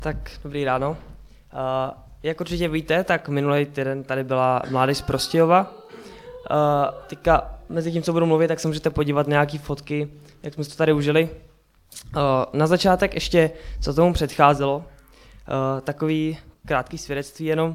Tak dobrý ráno. Jak určitě víte, tak minulý týden tady byla mládež z Prostějova. Teďka mezi tím, co budu mluvit, tak se můžete podívat na nějaké fotky, jak jsme to tady užili. Na začátek ještě, co tomu předcházelo, takový krátký svědectví jenom.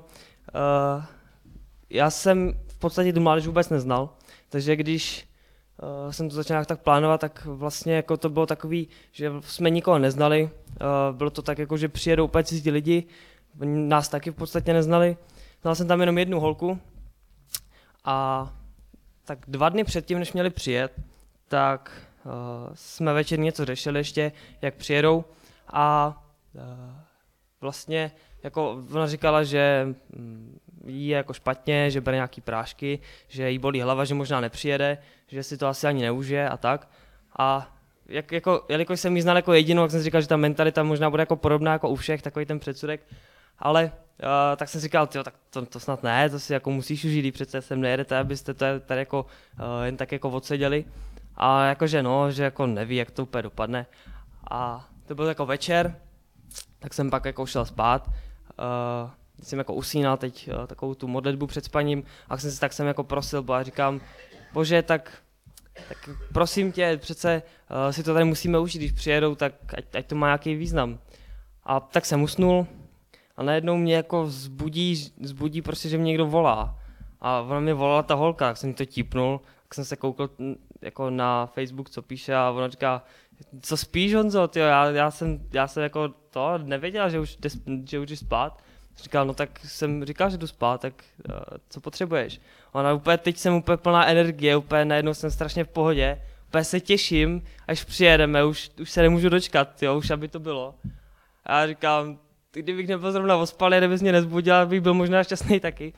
Já jsem v podstatě tu mládež vůbec neznal, takže když jsem to začal tak plánovat, tak vlastně jako to bylo takový, že jsme nikoho neznali. Bylo to tak jako, že přijedou úplně cizí lidi, nás taky v podstatě neznali. Znal jsem tam jenom jednu holku a tak 2 dny předtím, než měli přijet, tak jsme večer něco řešili ještě, jak přijedou a vlastně jako ona říkala, že jí je jako špatně, že bere nějaký prášky, že jí bolí hlava, že možná nepřijede, že si to asi ani neužije a tak. A jelikož jsem jí znal jako jedinou, tak jsem si říkal, že ta mentalita možná bude jako podobná jako u všech, takový ten předsudek. Ale tak jsem si říkal, tak to snad ne, to si jako musíš užít, přece sem nejedete, abyste to tady jako jen tak jako odseděli. A jakože no, že jako neví, jak to úplně dopadne. A to byl jako večer, tak jsem pak jako šel spát. Jsem jako usínal teď takovou tu modlitbu před spaním a tak jsem jako prosil Boha, říkám, Bože, tak prosím tě, přece si to tady musíme užít, když přijedou, tak ať to má nějaký význam. A tak jsem usnul a najednou mě jako zbudí prostě, že mě někdo volá. A ona mě volala ta holka, tak jsem to típnul, tak jsem se koukal jako na Facebook, co píše a ona říká, co spíš, Honzo, tyjo, já jsem jako to nevěděla, že už jsi spát. Říkal, no tak jsem říkal, že jdu spát, tak co potřebuješ? Ona teď jsem úplně plná energie, úplně najednou jsem strašně v pohodě, úplně se těším, až přijedeme, už se nemůžu dočkat, jo, už aby to bylo. A já říkám, kdybych nebyl zrovna ospalý, kdybys mě nezbudil, bych byl možná šťastný taky,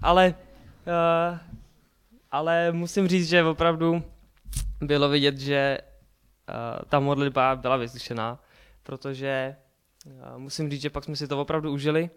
ale musím říct, že opravdu bylo vidět, že ta modlitba byla vyslyšená, protože musím říct, že pak jsme si to opravdu užili.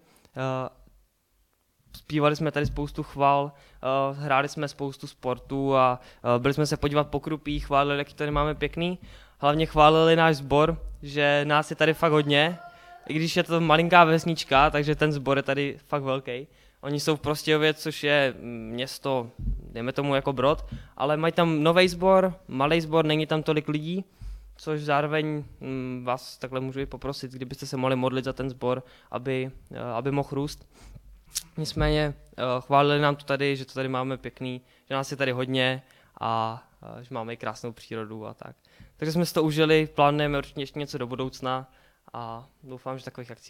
Zpívali jsme tady spoustu chval, hráli jsme spoustu sportů a byli jsme se podívat po krupích, chválili, jaký tady máme pěkný. Hlavně chválili náš sbor, že nás je tady fakt hodně, i když je to malinká vesnička, takže ten sbor je tady fakt velký. Oni jsou v Prostějově, což je město, dejme tomu jako Brod, ale mají tam nový sbor, malý sbor, není tam tolik lidí, což zároveň vás takhle můžu i poprosit, kdybyste se mohli modlit za ten sbor, aby mohl růst. Nicméně chválili nám to tady, že to tady máme pěkný, že nás je tady hodně a že máme i krásnou přírodu a tak. Takže jsme si to užili, plánujeme určitě ještě něco do budoucna a doufám, že takových akcí